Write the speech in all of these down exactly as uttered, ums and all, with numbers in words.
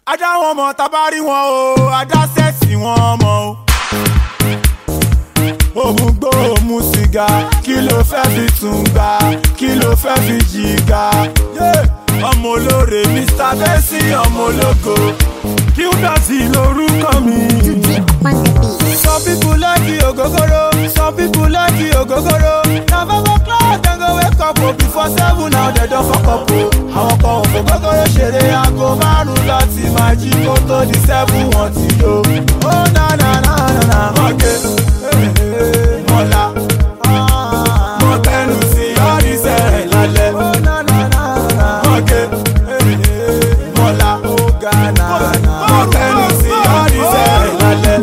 Ajá wọn mọ̀ tabari wọn o, ajá sẹ́ẹ̀sì wọn mọ̀ o. Òun gbó òmu sìgá, kí ló fẹ́ fi tún gbà, kí ló fẹ́ fi jìgà. Ọmọ olóore Mister Bessie ọmọ ológo, kí ó dá sí lórúkọ mi. Some people like the ogogoro, some people like the ogogoro. Now five o'clock dem go wake up o, before seven now dem don fuck up o. Àwọn kan ò fò gogoro ṣeré aago márùn-ún lọ tí máa jí kó tó di seven wọ́n ti yó. Ó na na na na na mọ̀gẹ́ mọ̀lá mọ̀tẹ́nu sí ọ̀rìṣẹ́ lálẹ́. Ó na na na na mọ̀gẹ́ mọ̀lá ó ga na na mọ̀tẹ́nu sí ọ̀rìṣẹ́ lálẹ́.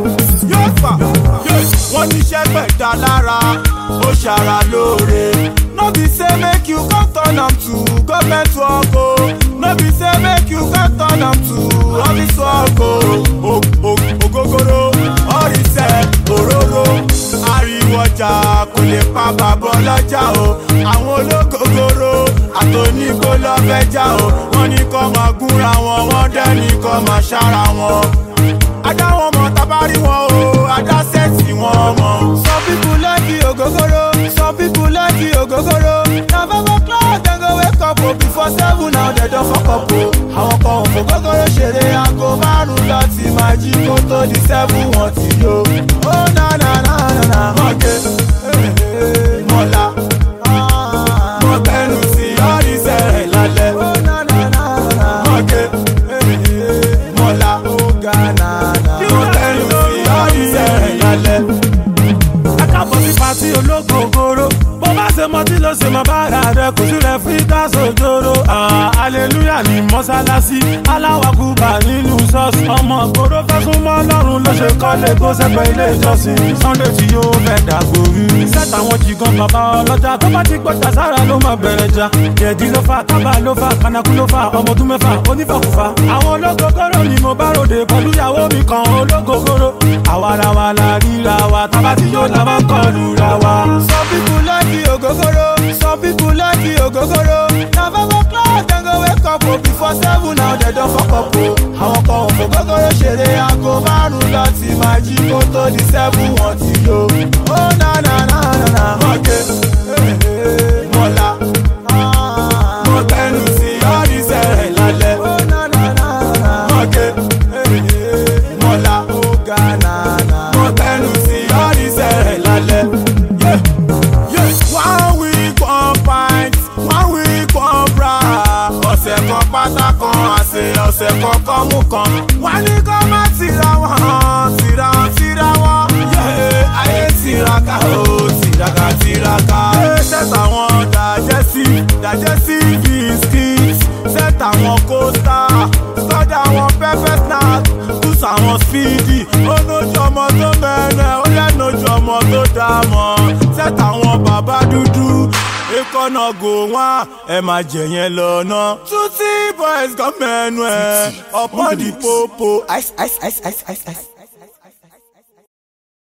Wọ́n níṣẹ́ gbẹ̀dá lára, ó ṣara lóore. No be say make you come turn am to government work o. No be say make you come turn am to office work o. Ògógóró, ọ̀rìṣẹ́, òróró. Ariwo ọjà kò lè pa bàbá ọlọ́jà o. Àwọn ológógóró àtòníkó lọ́fẹ́jà o. Wọ́n ní kó máa gúnra wọn, wọ́n dẹ́ ní kó máa ṣára wọn. Ajá wọn mọ̀ tabari wọn o, ajá sẹ́ẹ̀sì wọn mọ̀. Some people like the ogogoro, some people like the ogogoro. Na five o'clock dem go wake up o, before seven now dem don fuck up o. Àwọn kan ò fò gogoro ṣeré aago márùn-ún lọ tí máa jí kó tó di seven wọ́n ti yó. Ó na na na na na mọ̀gẹ́ mọ̀lá mọ̀tẹ́nu sí ọ̀rìṣẹ́ lálẹ́. Ó na na na na mọ̀gẹ́ mọ̀lá ó ga na na mọ̀tẹ́nu sí ọ̀rìṣẹ́ lálẹ́. Ẹ káàbọ̀ sí pàtí ológogoro, bó bá ṣe mọ tí ló ṣe mọ bára rẹ kò sí rẹ fíríkà sojoro. Hallelujah ní mọ́sálásí, aláwàkúbà nínú ṣọ́ọ̀ṣì. Ọmọ gbòòrò fẹ́ sún mọ́ Ọlọ́run ló ṣe kọ́lé kó sẹ́gbẹ́ ilé ìjọsìn. Sunday tí yóò fẹ́ dàgbòrú, sẹ́tà wọn jìgan bàbá ọlọ́jà tó bá ti gbọ́jà sára ló máa bẹ̀rẹ̀ jà. Jẹ̀dí ló fà, kábà ló fà, kànákú ló fà, ọmọ ọdún mẹ́fà onífàkùfà. Àwọn ológogoro ni mo bá ròde pẹ̀lú ìyàwó mi kan ológogoro. Àwarawa la ríra wa, tábà tí yóò la máa kọlù ra wa. Some people like the ogogoro, some people like the ogogoro. Na five o'clock dem go wake up o, before seven now dem don fuck up o. Àwọn kan ò fò gogoro ṣeré aago márùn-ún lọ tí máa jí kó tó di seven wọ́n ti yó. Ó na na na na na mọ̀gẹ́ mọ̀lá mọ̀tẹ́nu sí ọ̀rìṣẹ́ lálẹ́. Ó na na na na mọ̀gẹ́ mọ̀lá ó ga na na mọ̀tẹ́nu sí ọ̀rìṣẹ́ lálẹ́. One week one pint, one week one bra. Ọ̀sẹ̀ kan pátá kan àṣẹ, ọ̀sẹ̀ kan kan mú kan. Wọ́n ní kó má tira wọn, tira wọn, tira wọn. Ayé tiraka o, tiraka tiraka. Sẹ́tà wọn digestive, digestive biscuits. Sẹ́tà wọn coaster, sọ́jà wọn pepper snack. Kùsà wọn speedy, ó lójú ọmọ tó mẹ́rẹ̀, ó lẹ́nu ojú ọmọ tó dá mọ́. Sẹ́tà wọn bàbá dúdú, èkánná gò wọ́n, ẹ máa jẹ yẹn lọ́nà. Tutti boys gan mẹ́nu ẹ̀, upon the popo. Ice ice ice ice ice ice.